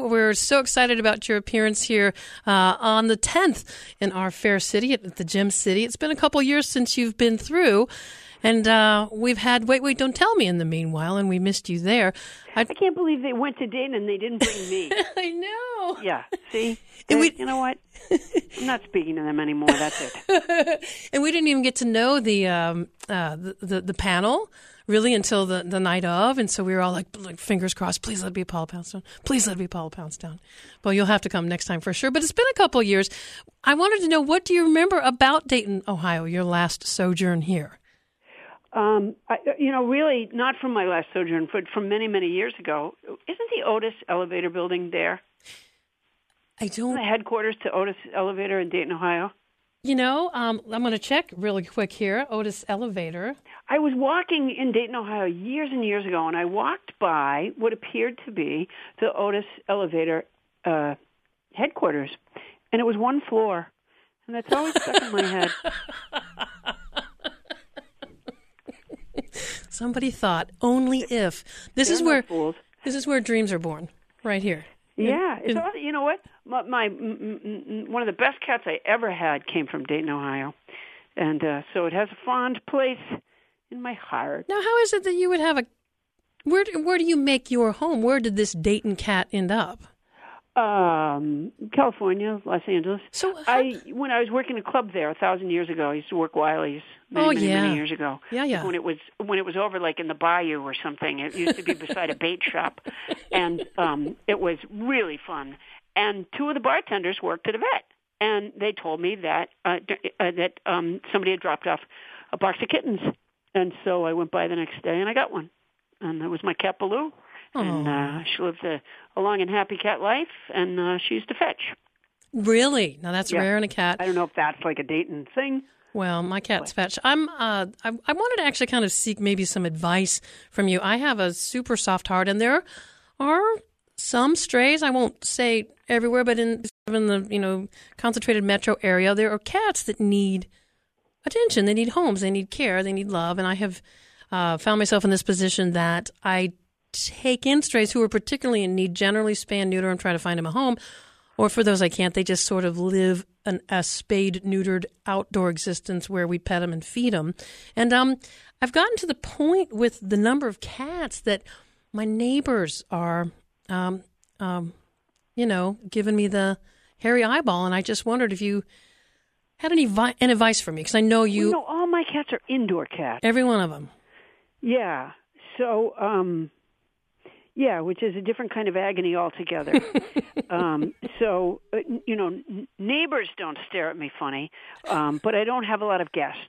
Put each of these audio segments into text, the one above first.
We're so excited about your appearance here on the 10th in our fair city at the Gem City. It's been a couple years since you've been through, and we've had Wait, Don't Tell Me in the meanwhile, and we missed you there. I can't believe they went to Dayton and they didn't bring me. I know. Yeah, see? And you know what? I'm not speaking to them anymore. That's it. And we didn't even get to know the panel really until the night of, and so we were all like fingers crossed. Please let it be Paula Poundstone. Please let it be Paula Poundstone. Well, you'll have to come next time for sure. But it's been a couple years. I wanted to know, what do you remember about Dayton, Ohio? Your last sojourn here. Really not from my last sojourn, but from many, many years ago. Isn't the Otis Elevator building there? The headquarters to Otis Elevator in Dayton, Ohio? I'm going to check really quick here. Otis Elevator. I was walking in Dayton, Ohio years and years ago, and I walked by what appeared to be the Otis Elevator headquarters, and it was one floor, and that's always stuck in my head. Somebody thought, only if. This is where dreams are born, right here. Yeah, it's also, you know what? My one of the best cats I ever had came from Dayton, Ohio, and so it has a fond place in my heart. Now, how is it that you would have where do you make your home? Where did this Dayton cat end up? California, Los Angeles. So when I was working a club there 1,000 years ago, I used to work Wiley's many years ago. Yeah. When it was over like in the bayou or something. It used to be beside a bait shop, and it was really fun. And two of the bartenders worked at a vet, and they told me that somebody had dropped off a box of kittens, and so I went by the next day and I got one, and that was my cat Baloo. And she lived a long and happy cat life, and she used to fetch. Really? Now that's rare in a cat. I don't know if that's like a Dayton thing. Well, my cat's fetch. I wanted to actually kind of seek maybe some advice from you. I have a super soft heart, and there are some strays. I won't say everywhere, but in the concentrated metro area, there are cats that need attention. They need homes. They need care. They need love. And I have found myself in this position that I take in strays who are particularly in need, generally spay and neuter and try to find them a home. Or for those I can't, they just sort of live a spayed, neutered outdoor existence where we pet them and feed them. And I've gotten to the point with the number of cats that my neighbors are, giving me the hairy eyeball. And I just wondered if you had any advice for me, because I know you... Well, all my cats are indoor cats. Every one of them. Yeah. So... which is a different kind of agony altogether. Neighbors don't stare at me funny, but I don't have a lot of guests.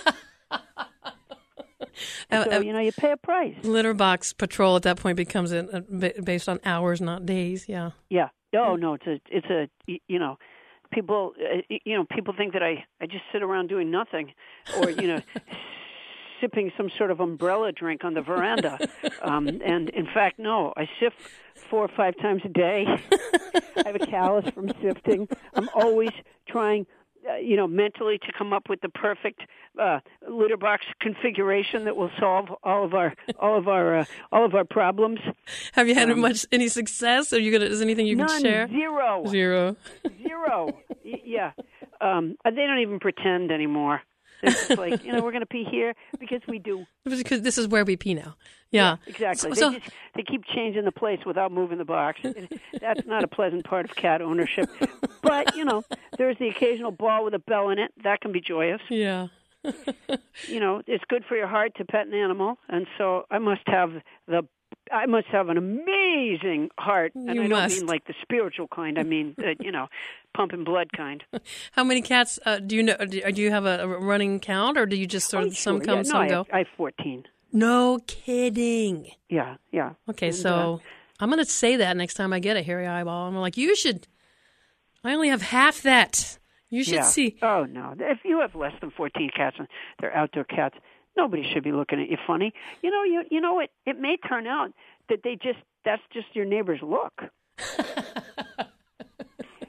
So, you pay a price. Litter box patrol at that point becomes based on hours, not days. Yeah. Yeah. Oh, no, it's a people, people think that I just sit around doing nothing, or, sipping some sort of umbrella drink on the veranda. And in fact, no, I sift 4 or 5 times a day. I have a callus from sifting. I'm always trying, mentally to come up with the perfect litter box configuration that will solve all of our problems. Have you had any success? Is anything you can share? Zero. Yeah. They don't even pretend anymore. It's just like, we're going to pee here because we do. Because this is where we pee now. Yeah, exactly. They keep changing the place without moving the box. That's not a pleasant part of cat ownership. But, there's the occasional ball with a bell in it. That can be joyous. Yeah. It's good for your heart to pet an animal. And so I must have an amazing heart. And I don't mean like the spiritual kind. I mean, pumping blood kind. How many cats do you know? Do you have a running count, or do you just sort of some come, some go? I have 14. No kidding. Yeah. Okay, so I'm going to say that next time I get a hairy eyeball. I'm like, you should. I only have half that. You should see. Oh, no. If you have less than 14 cats and they're outdoor cats, nobody should be looking at you funny. It may turn out that that's just your neighbor's look.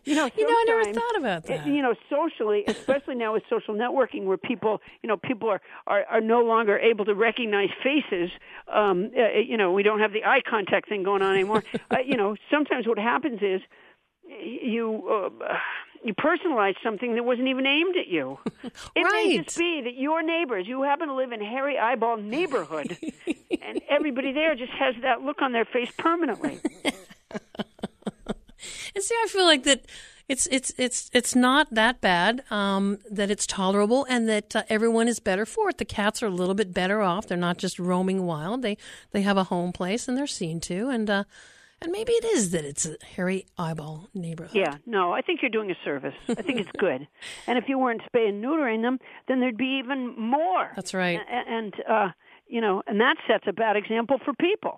I never thought about that. Socially, especially now with social networking, where people are no longer able to recognize faces. We don't have the eye contact thing going on anymore. Sometimes what happens is you personalize something that wasn't even aimed at you. It may just be that your neighbors, you happen to live in Harry Eyeball neighborhood, and everybody there just has that look on their face permanently. And see, I feel like that it's not that bad, that it's tolerable, and that everyone is better for it. The cats are a little bit better off. They're not just roaming wild. They have a home place, and they're seen to, and maybe it is that it's a Harry Eyeball neighborhood. Yeah, no, I think you're doing a service. I think it's good. And if you weren't spay and neutering them, then there'd be even more. That's right. And that sets a bad example for people.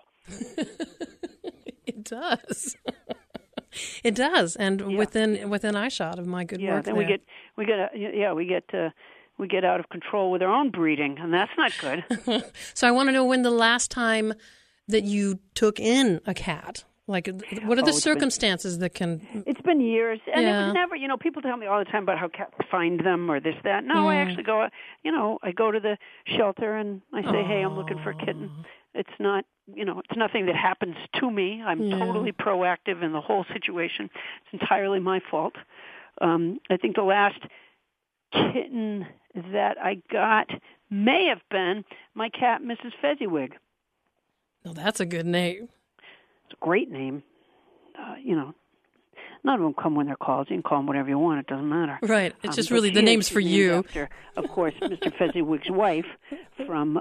It does. It does, and within eyeshot of my good work. Then we get out of control with our own breeding, and that's not good. So I want to know when the last time that you took in a cat. Like, what are the circumstances that can... It's been years, and it was never, people tell me all the time about how cats find them or this, that. No, I actually go, I go to the shelter and I say, hey, I'm looking for a kitten. It's not, it's nothing that happens to me. I'm totally proactive in the whole situation. It's entirely my fault. I think the last kitten that I got may have been my cat, Mrs. Fezziwig. Oh, that's a good name. It's a great name. None of them come when they're called. You can call them whatever you want. It doesn't matter. Right. It's just really the name's for you. After, of course, Mr. Fezziwig's wife from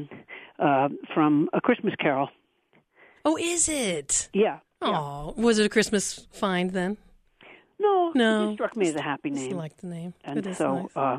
A Christmas Carol. Oh, is it? Yeah. Oh, was it a Christmas find then? No. It just struck me as a happy name. I like the name. And so, nice.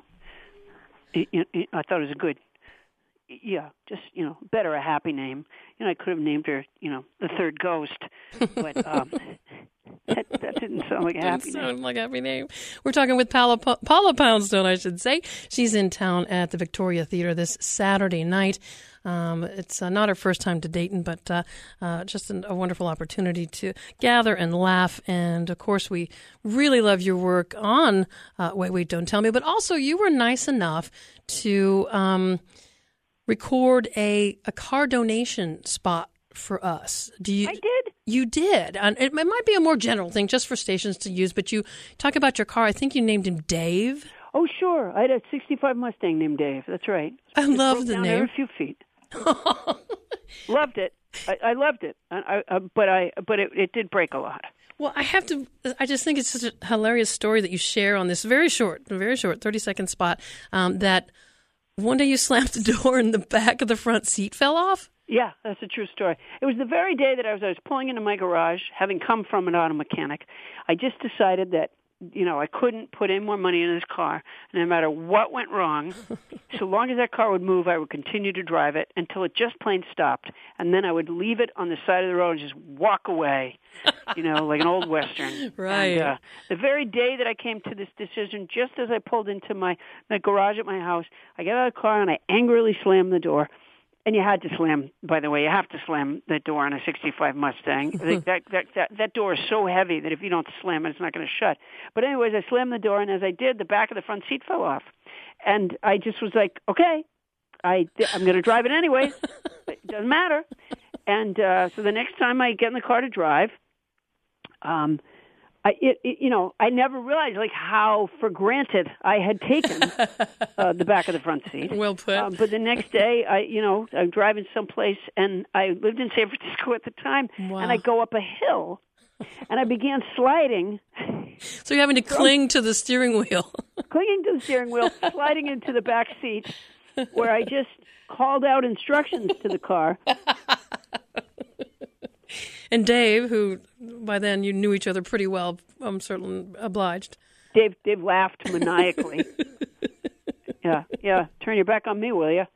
I thought it was a good. Yeah, just, better a happy name. I could have named her, the third ghost, but that didn't sound like a happy name. Sound like a happy name. We're talking with Paula Poundstone, I should say. She's in town at the Victoria Theater this Saturday night. It's not her first time to Dayton, but just a wonderful opportunity to gather and laugh. And, of course, we really love your work on Wait, Don't Tell Me, but also you were nice enough to record a car donation spot for us. I did. You did. And it might be a more general thing just for stations to use, but you talk about your car. I think you named him Dave. Oh, sure. I had a 65 Mustang named Dave. That's right. I love the name. Every few feet. Loved it. I loved it. But it did break a lot. Well, I just think it's such a hilarious story that you share on this very short 30-second spot, that one day you slammed the door and the back of the front seat fell off? Yeah, that's a true story. It was the very day that I was pulling into my garage, having come from an auto mechanic. I just decided that, I couldn't put in more money in this car. No matter what went wrong, so long as that car would move, I would continue to drive it until it just plain stopped. And then I would leave it on the side of the road and just walk away, like an old Western. Right. And, the very day that I came to this decision, just as I pulled into my garage at my house, I got out of the car and I angrily slammed the door. And you had to slam, by the way, you have to slam that door on a 65 Mustang. that door is so heavy that if you don't slam it, it's not going to shut. But anyways, I slammed the door, and as I did, the back of the front seat fell off. And I just was like, okay, I'm going to drive it anyway. It doesn't matter. And so the next time I get in the car to drive, I never realized how for granted I had taken the back of the front seat. Well put. But the next day, I'm driving someplace, and I lived in San Francisco at the time, and I go up a hill, and I began sliding. So you're having to cling to the steering wheel. Clinging to the steering wheel, sliding into the back seat, where I just called out instructions to the car. And Dave, who by then you knew each other pretty well, I'm certainly obliged. Dave laughed maniacally. Yeah. Turn your back on me, will you?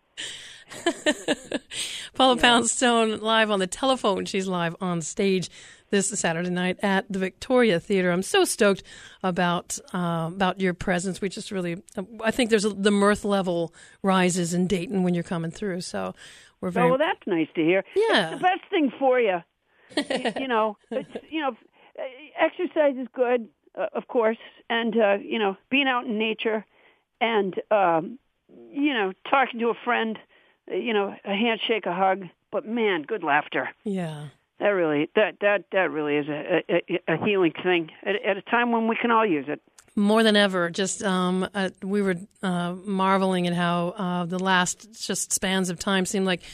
Paula Poundstone live on the telephone. She's live on stage this Saturday night at the Victoria Theater. I'm so stoked about your presence. We just really, I think the mirth level rises in Dayton when you're coming through. So we're very. Oh, well, that's nice to hear. Yeah, it's the best thing for you. exercise is good, of course, and being out in nature, and talking to a friend, a handshake, a hug. But man, good laughter. Yeah. That really is a healing thing at a time when we can all use it. More than ever. Just we were marveling at how the last just spans of time seem like,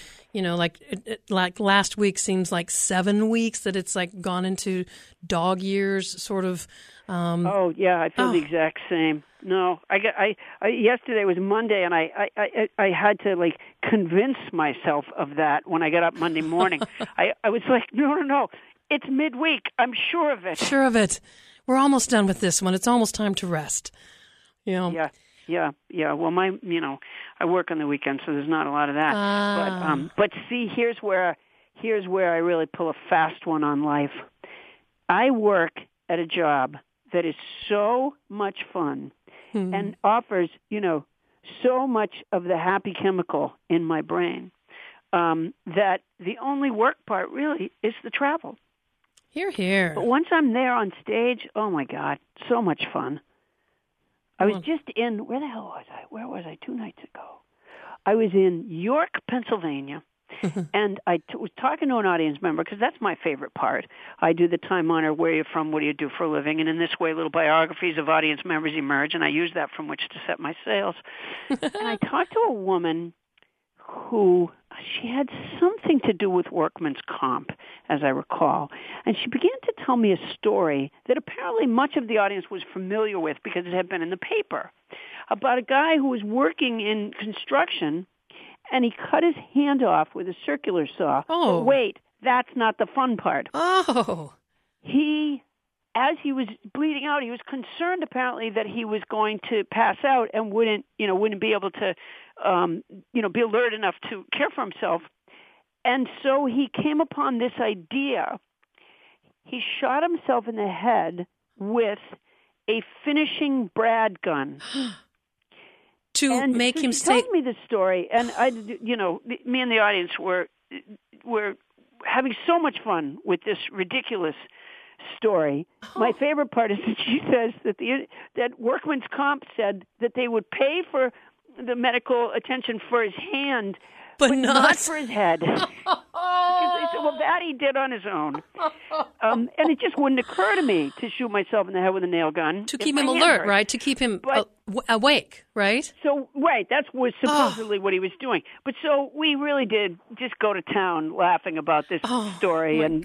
like last week seems like 7 weeks, that it's like gone into dog years, sort of. Oh yeah, I feel the exact same. No, I yesterday was Monday, and I had to like convince myself of that when I got up Monday morning. I was like, no, it's midweek. I'm sure of it. Sure of it. We're almost done with this one. It's almost time to rest. Yeah. Well, I work on the weekend, so there's not a lot of that. But see, here's where I really pull a fast one on life. I work at a job that is so much fun and offers, so much of the happy chemical in my brain that the only work part really is the travel. Hear, hear. But once I'm there on stage, oh my God, so much fun. I was just in, where the hell was I? Where was I 2 nights ago? I was in York, Pennsylvania, and I was talking to an audience member, because that's my favorite part. I do the time honor, where you're from, what do you do for a living, and in this way little biographies of audience members emerge, and I use that from which to set my sails. And I talked to a woman who, she had something to do with workman's comp, as I recall. And she began to tell me a story that apparently much of the audience was familiar with because it had been in the paper, about a guy who was working in construction, and he cut his hand off with a circular saw. Oh. But wait, that's not the fun part. Oh. As he was bleeding out, he was concerned apparently that he was going to pass out and wouldn't be able to, be alert enough to care for himself. And so he came upon this idea. He shot himself in the head with a finishing Brad gun. To make him stay. She told me this story, and me and the audience were having so much fun with this ridiculous story. Oh. My favorite part is that she says that Workman's Comp said that they would pay for the medical attention for his hand, but not for his head. Because they said, well, that he did on his own. And it just wouldn't occur to me to shoot myself in the head with a nail gun. To keep him alert, right? To keep him awake, right? So, right, that was supposedly what he was doing. But so we really did just go to town laughing about this story and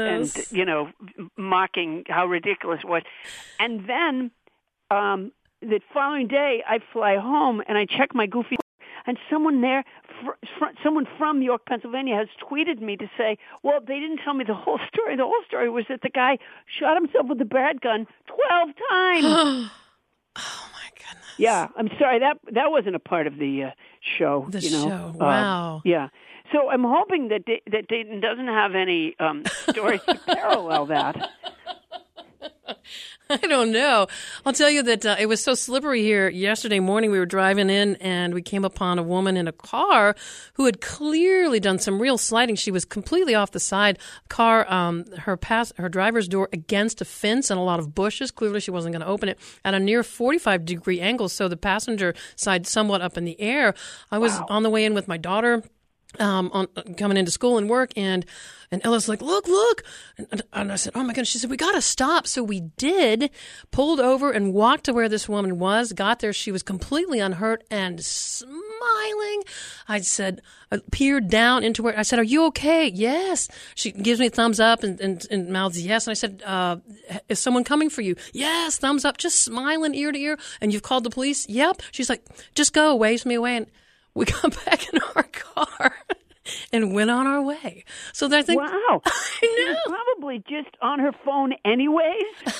mocking how ridiculous it was. And then the following day, I fly home and I check my goofy, and someone there, someone from York, Pennsylvania, has tweeted me to say, well, they didn't tell me the whole story. The whole story was that the guy shot himself with a Brad gun 12 times. Oh, my goodness. Yeah, I'm sorry. That wasn't a part of the show. Show, wow. Yeah. So I'm hoping that Dayton doesn't have any stories to parallel that. I don't know. I'll tell you that it was so slippery here. Yesterday morning we were driving in and we came upon a woman in a car who had clearly done some real sliding. She was completely off the side. Car, her driver's door against a fence and a lot of bushes. Clearly she wasn't going to open it at a near 45-degree angle, so the passenger side somewhat up in the air. I was on the way in with my daughter. Coming into school and work, and Ella's like, look. And I said, oh my goodness. She said, we got to stop. So we did, pulled over and walked to where this woman was, got there. She was completely unhurt and smiling. I peered down into her. I said, are you okay? Yes. She gives me a thumbs up and mouths yes. And I said, is someone coming for you? Yes. Thumbs up, just smiling ear to ear. And you've called the police? Yep. She's like, just go, waves me away. And we got back in our car and went on our way. So I think, wow, I know. Probably just on her phone anyways.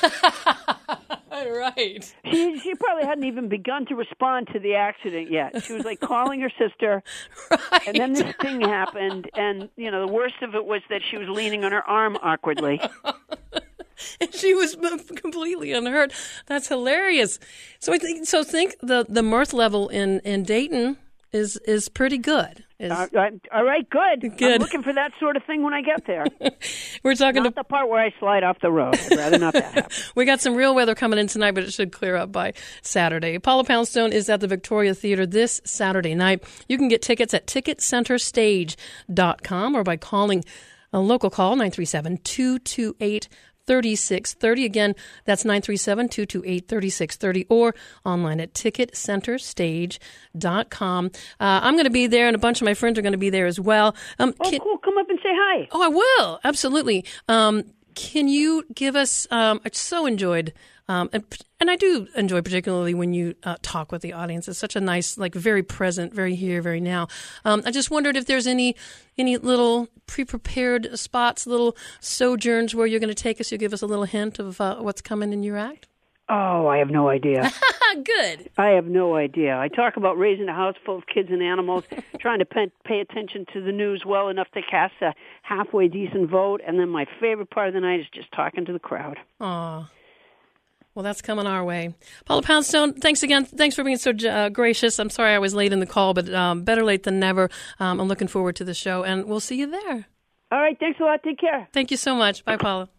Right. She probably hadn't even begun to respond to the accident yet. She was like calling her sister, right. And then this thing happened, and the worst of it was that she was leaning on her arm awkwardly. And she was completely unhurt. That's hilarious. So think the mirth level in Dayton is pretty good. All right, good. Good. I'm looking for that sort of thing when I get there. We're talking Not the part where I slide off the road. I'd rather not that happen. We got some real weather coming in tonight, but it should clear up by Saturday. Paula Poundstone is at the Victoria Theater this Saturday night. You can get tickets at ticketcenterstage.com or by calling a local call, 937-228-3630. Again, that's 937-228-3630 or online at ticketcenterstage.com. I'm going to be there, and a bunch of my friends are going to be there as well. Cool. Come up and say hi. Oh, I will. Absolutely. Can you give us, I so enjoyed, and I do enjoy particularly when you talk with the audience. It's such a nice, like very present, very here, very now. I just wondered if there's any little pre-prepared spots, little sojourns where you're going to take us. You give us a little hint of what's coming in your act? Oh, I have no idea. Good. I have no idea. I talk about raising a house full of kids and animals, trying to pay attention to the news well enough to cast a halfway decent vote, and then my favorite part of the night is just talking to the crowd. Aw. Well, that's coming our way. Paula Poundstone, thanks again. Thanks for being so gracious. I'm sorry I was late in the call, but better late than never. I'm looking forward to the show, and we'll see you there. All right. Thanks a lot. Take care. Thank you so much. Bye, Paula.